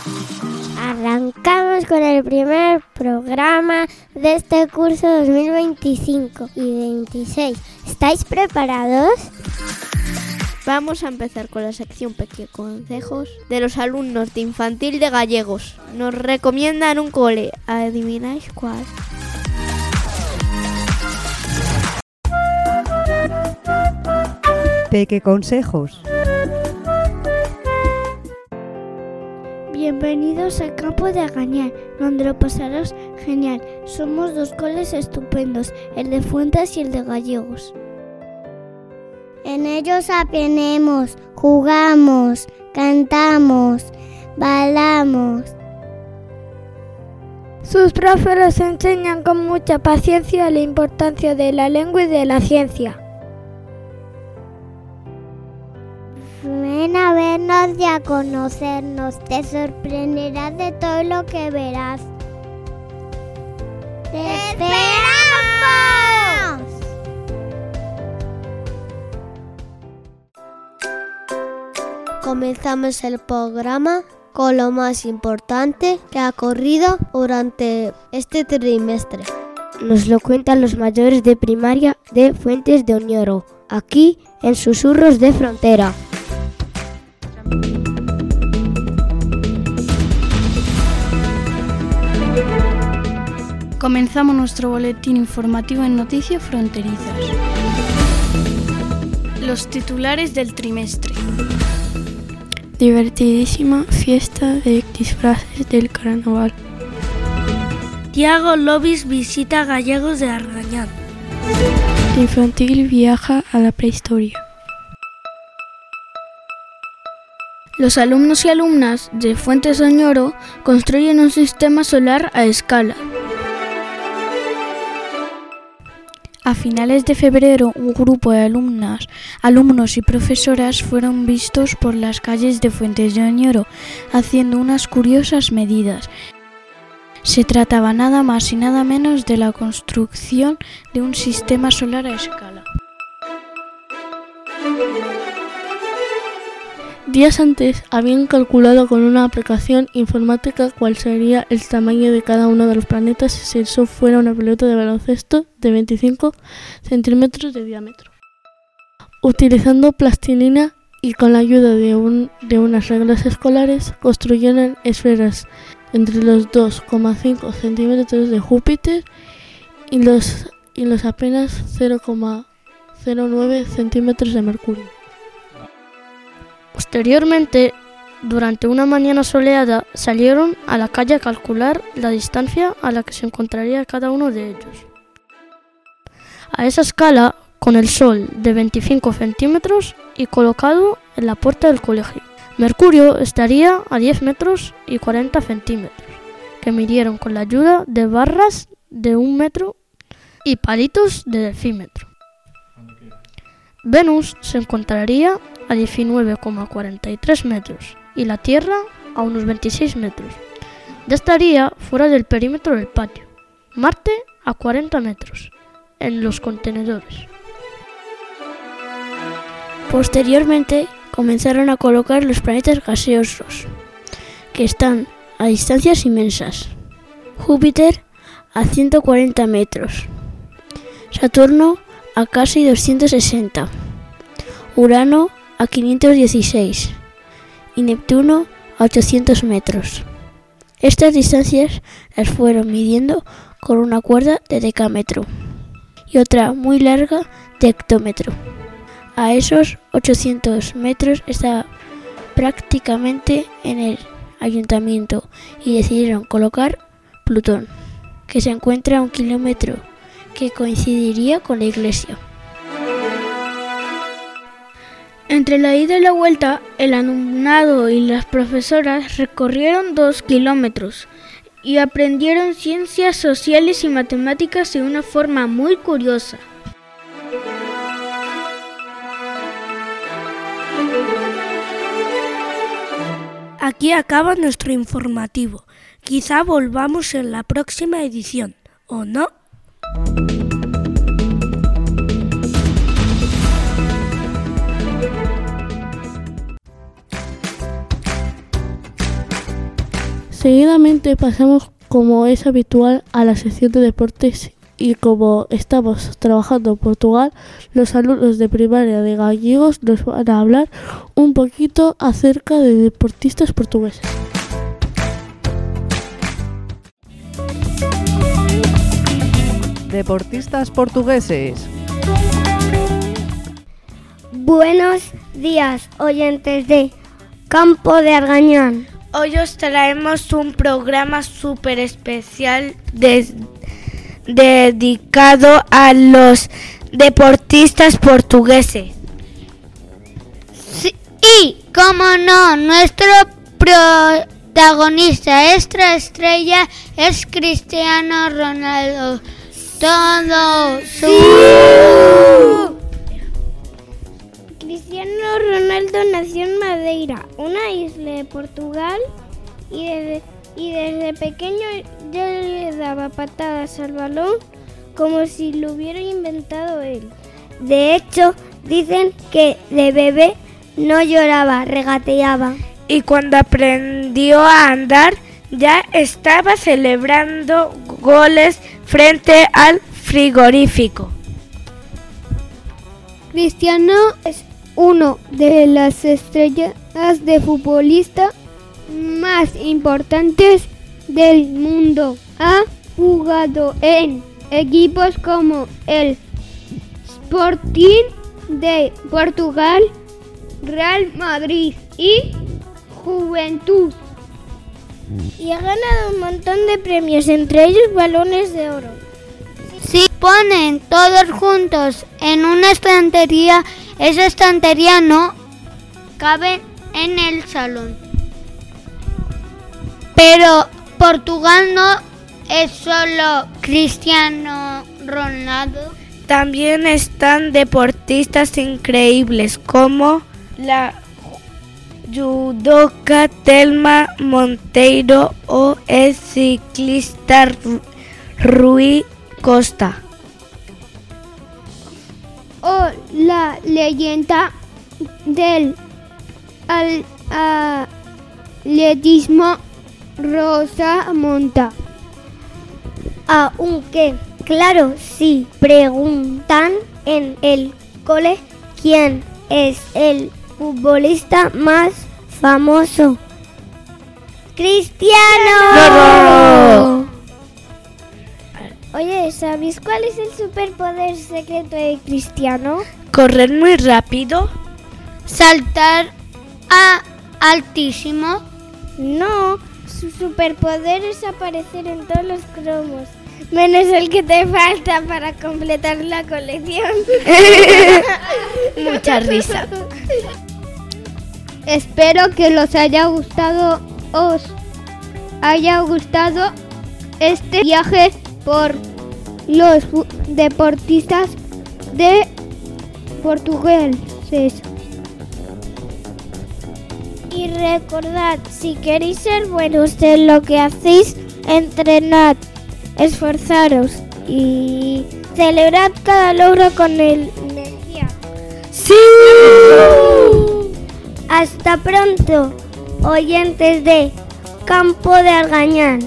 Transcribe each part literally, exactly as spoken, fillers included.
Arrancamos con el primer programa de este curso dos mil veinticinco y veintiséis. ¿Estáis preparados? Vamos a empezar con la sección Peque Consejos de los alumnos de infantil de gallegos. Nos recomiendan un cole. ¿Adivináis cuál? Peque Consejos. Bienvenidos al campo de Agañar, donde lo pasarás genial. Somos dos coles estupendos, el de Fuentes y el de Gallegos. En ellos aprendemos, jugamos, cantamos, bailamos. Sus profes nos enseñan con mucha paciencia la importancia de la lengua y de la ciencia. Ven a vernos y a conocernos, te sorprenderás de todo lo que verás. ¡Te esperamos! Comenzamos el programa con lo más importante que ha ocurrido durante este trimestre. Nos lo cuentan los mayores de primaria de Fuentes de Oñoro, aquí en Susurros de Frontera. Comenzamos nuestro boletín informativo en Noticias Fronterizas. Los titulares del trimestre. Divertidísima fiesta de disfraces del carnaval. Tiago Lobis visita Gallegos de Argañán. Infantil viaja a la prehistoria. Los alumnos y alumnas de Fuentes de Oñoro construyen un sistema solar a escala. A finales de febrero, un grupo de alumnas, alumnos y profesoras fueron vistos por las calles de Fuentes de Oñoro haciendo unas curiosas medidas. Se trataba nada más y nada menos de la construcción de un sistema solar a escala. Días antes habían calculado con una aplicación informática cuál sería el tamaño de cada uno de los planetas si eso fuera una pelota de baloncesto de veinticinco centímetros de diámetro. Utilizando plastilina y con la ayuda de, un, de unas reglas escolares, construyeron esferas entre los dos coma cinco centímetros de Júpiter y los, y los apenas cero coma cero nueve centímetros de Mercurio. Posteriormente, durante una mañana soleada, salieron a la calle a calcular la distancia a la que se encontraría cada uno de ellos. A esa escala, con el Sol de veinticinco centímetros y colocado en la puerta del colegio. Mercurio estaría a diez metros y cuarenta centímetros, que midieron con la ayuda de barras de un metro y palitos de decímetro. Venus se encontraría a diecinueve coma cuarenta y tres metros y la Tierra a unos veintiséis metros. Ya estaría fuera del perímetro del patio. Marte a cuarenta metros, en los contenedores. Posteriormente comenzaron a colocar los planetas gaseosos, que están a distancias inmensas. Júpiter a ciento cuarenta metros, Saturno a casi doscientos sesenta, Urano a quinientos dieciséis y Neptuno a ochocientos metros. Estas distancias las fueron midiendo con una cuerda de decámetro y otra muy larga de hectómetro. A esos ochocientos metros estaba prácticamente en el ayuntamiento y decidieron colocar Plutón, que se encuentra a un kilómetro, que coincidiría con la iglesia. Entre la ida y la vuelta, el alumnado y las profesoras recorrieron dos kilómetros y aprendieron ciencias sociales y matemáticas de una forma muy curiosa. Aquí acaba nuestro informativo. Quizá volvamos en la próxima edición, ¿o no? Seguidamente pasamos, como es habitual, a la sección de deportes y como estamos trabajando en Portugal, los alumnos de primaria de gallegos nos van a hablar un poquito acerca de deportistas portugueses. Deportistas portugueses. Buenos días, oyentes de Campo de Argañán. Hoy os traemos un programa súper especial de, dedicado a los deportistas portugueses. Sí, y, como no, nuestro protagonista, esta estrella, es Cristiano Ronaldo. Todo su... Cristiano Ronaldo nació en Madeira, una isla de Portugal, y desde, y desde pequeño ya le daba patadas al balón como si lo hubiera inventado él. De hecho, dicen que de bebé no lloraba, regateaba. Y cuando aprendió a andar, ya estaba celebrando goles frente al frigorífico. Cristiano es uno de las estrellas de futbolista más importantes del mundo. Ha jugado en equipos como el Sporting de Portugal, Real Madrid y Juventud. Y ha ganado un montón de premios, entre ellos balones de oro. Si ponen todos juntos en una estantería, esa estantería no cabe en el salón. Pero Portugal no es solo Cristiano Ronaldo. También están deportistas increíbles como la judoka Telma Monteiro o el ciclista Rui Costa. O la leyenda del al, atletismo Rosa Monta. Aunque, claro, si preguntan en el cole quién es el futbolista más famoso, ¡Cristiano! Oye, ¿sabéis cuál es el superpoder secreto de Cristiano? Correr muy rápido. Saltar a altísimo. No, su superpoder es aparecer en todos los cromos, menos el que te falta para completar la colección. Mucha risa. Espero que los haya gustado, os haya gustado este viaje por los deportistas de portugueses. Y recordad, si queréis ser buenos en lo que hacéis, entrenad, esforzaros y celebrad cada logro con energía. ¡Sí! Hasta pronto, oyentes de Campo de Argañán.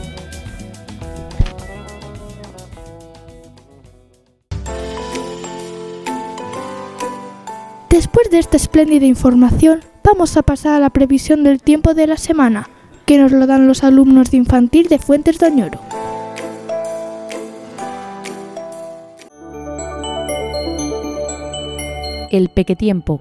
Después de esta espléndida información, vamos a pasar a la previsión del tiempo de la semana, que nos lo dan los alumnos de infantil de Fuentes de Oñoro. El Pequetiempo.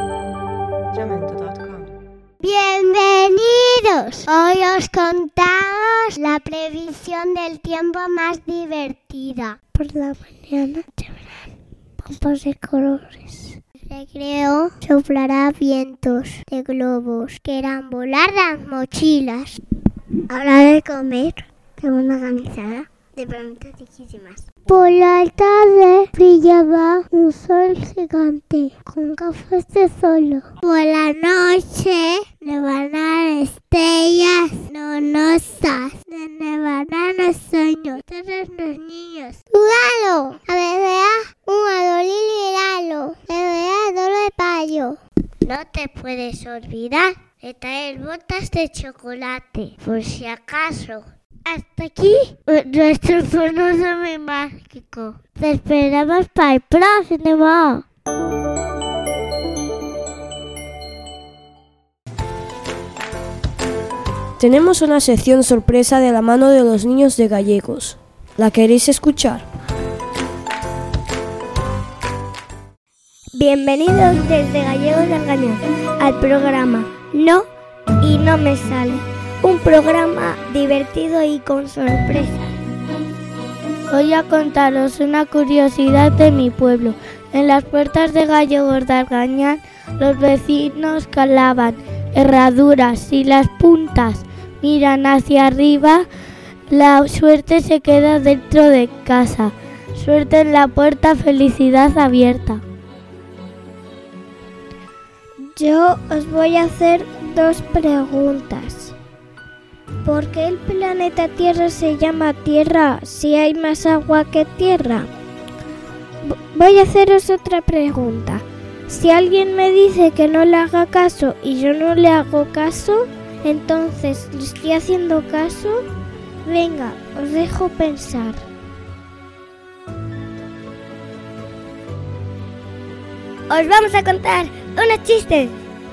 Bienvenidos. Hoy os contamos la previsión del tiempo más divertida. Por la mañana lloverán pompas de colores. Recreo soplará vientos de globos que harán volar las mochilas. Hora de comer, tengo una organizada de preguntas riquísimas. Por la tarde brillaba un sol gigante con gafas de sol. Por la noche nevarán estrellas luminosas. Nevarán los sueños todos los niños. ¡Jugalo! A ver, vea un adolil y halo. A ver, adoro de payo. No te puedes olvidar de traer botas de chocolate, por si acaso. Hasta aquí nuestro monólogo mágico. Te esperamos para el próximo. Tenemos una sección sorpresa de la mano de los niños de Gallegos. ¿La queréis escuchar? Bienvenidos desde Gallegos de Argañán al programa No y No Me Sale. Un programa divertido y con sorpresas. Voy a contaros una curiosidad de mi pueblo. En las puertas de Gallegos de Argañán los vecinos calaban herraduras. Si las puntas miran hacia arriba, la suerte se queda dentro de casa. Suerte en la puerta, felicidad abierta. Yo os voy a hacer dos preguntas. ¿Por qué el planeta Tierra se llama Tierra si hay más agua que tierra? Voy a haceros otra pregunta. Si alguien me dice que no le haga caso y yo no le hago caso, entonces ¿le estoy haciendo caso? Venga, os dejo pensar. Os vamos a contar unos chistes.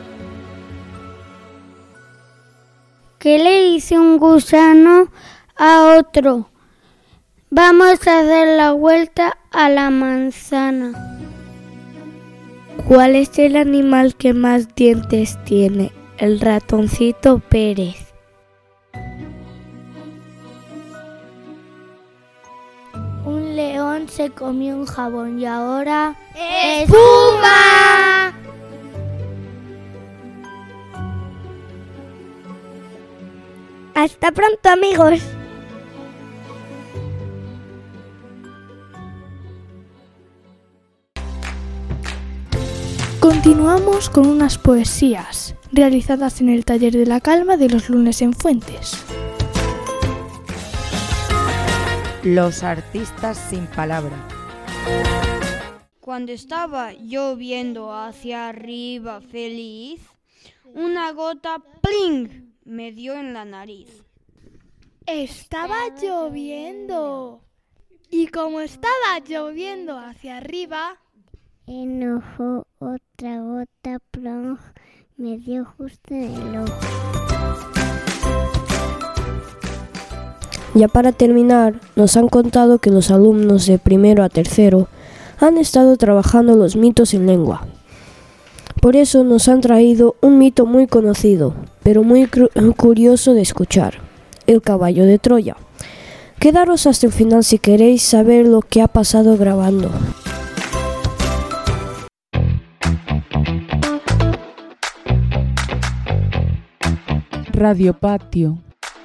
¿Qué le dice un gusano a otro? Vamos a dar la vuelta a la manzana. ¿Cuál es el animal que más dientes tiene? El ratoncito Pérez. Un león se comió un jabón y ahora... ¡Espuma! Hasta pronto, amigos. Continuamos con unas poesías realizadas en el Taller de la Calma de los lunes en Fuentes. Los artistas sin palabra. Cuando estaba yo viendo hacia arriba feliz, una gota ¡pling! Me dio en la nariz. Estaba lloviendo. Y como estaba lloviendo hacia arriba, enojó otra gota, plong, me dio justo en el ojo. Ya para terminar, nos han contado que los alumnos de primero a tercero han estado trabajando los mitos en lengua. Por eso nos han traído un mito muy conocido, pero muy cru- curioso de escuchar, el caballo de Troya. Quedaros hasta el final si queréis saber lo que ha pasado grabando. Radio Patio.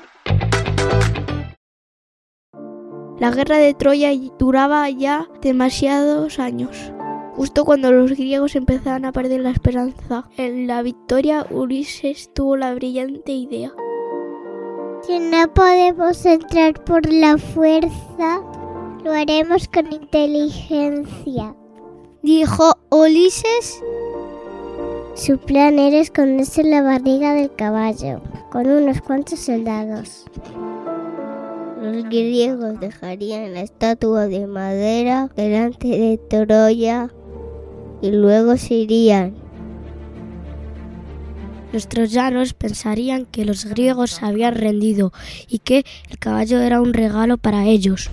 La guerra de Troya duraba ya demasiados años. Justo cuando los griegos empezaban a perder la esperanza en la victoria, Ulises tuvo la brillante idea. Si no podemos entrar por la fuerza, lo haremos con inteligencia, dijo Ulises. Su plan era esconderse en la barriga del caballo, con unos cuantos soldados. Los griegos dejarían la estatua de madera delante de Troya y luego se irían. Los troyanos pensarían que los griegos se habían rendido y que el caballo era un regalo para ellos.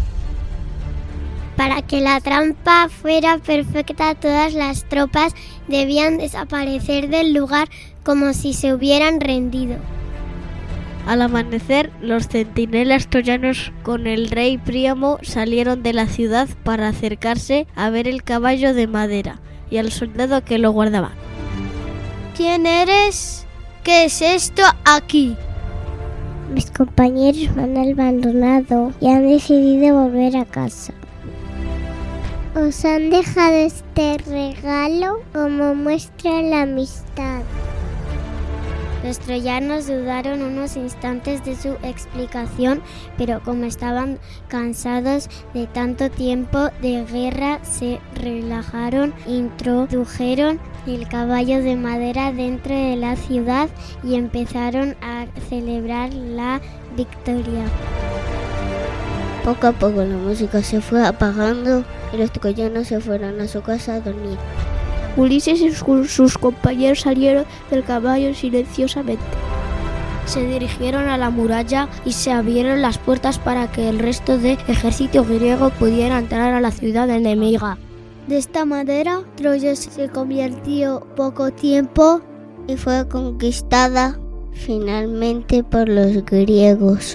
Para que la trampa fuera perfecta, todas las tropas debían desaparecer del lugar como si se hubieran rendido. Al amanecer, los centinelas troyanos con el rey Príamo salieron de la ciudad para acercarse a ver el caballo de madera y al soldado que lo guardaba. ¿Quién eres? ¿Qué es esto aquí? Mis compañeros me han abandonado y han decidido volver a casa. Os han dejado este regalo como muestra de la amistad. Los troyanos dudaron unos instantes de su explicación, pero como estaban cansados de tanto tiempo de guerra, se relajaron, introdujeron el caballo de madera dentro de la ciudad y empezaron a celebrar la victoria. Poco a poco la música se fue apagando y los troyanos se fueron a su casa a dormir. Ulises y sus compañeros salieron del caballo silenciosamente. Se dirigieron a la muralla y se abrieron las puertas para que el resto del ejército griego pudiera entrar a la ciudad enemiga. De esta manera, Troya se convirtió poco tiempo y fue conquistada finalmente por los griegos.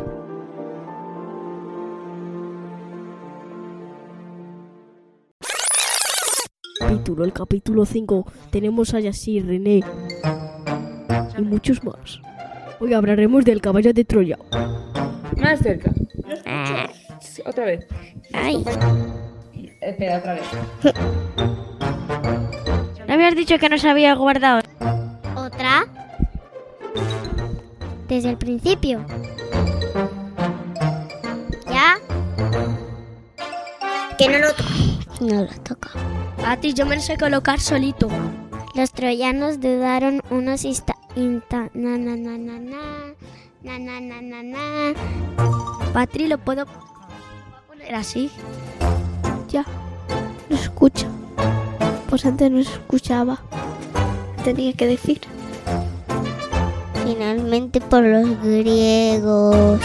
Capítulo, el capítulo cinco, tenemos a Yasir, René y muchos más. Hoy hablaremos del caballo de Troya. Más cerca. Sí, otra vez. Ay. Espera, otra vez. ¿No habías dicho que no se había guardado? ¿Otra? Desde el principio. ¿Ya? Que no lo toca. No lo toca. A ti yo me lo sé colocar solito. Los troyanos dudaron unos instantes. Na, na, na, na, na, na, na, na, na, na. Patri, ¿lo puedo poner así? Ya, no se escucha. Pues antes no se escuchaba. Tenía que decir. Finalmente por los griegos.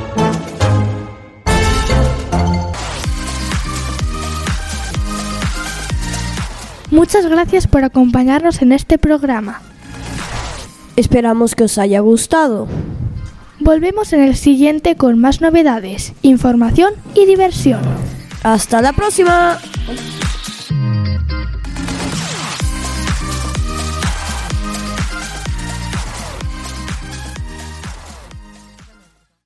Muchas gracias por acompañarnos en este programa. Esperamos que os haya gustado. Volvemos en el siguiente con más novedades, información y diversión. ¡Hasta la próxima!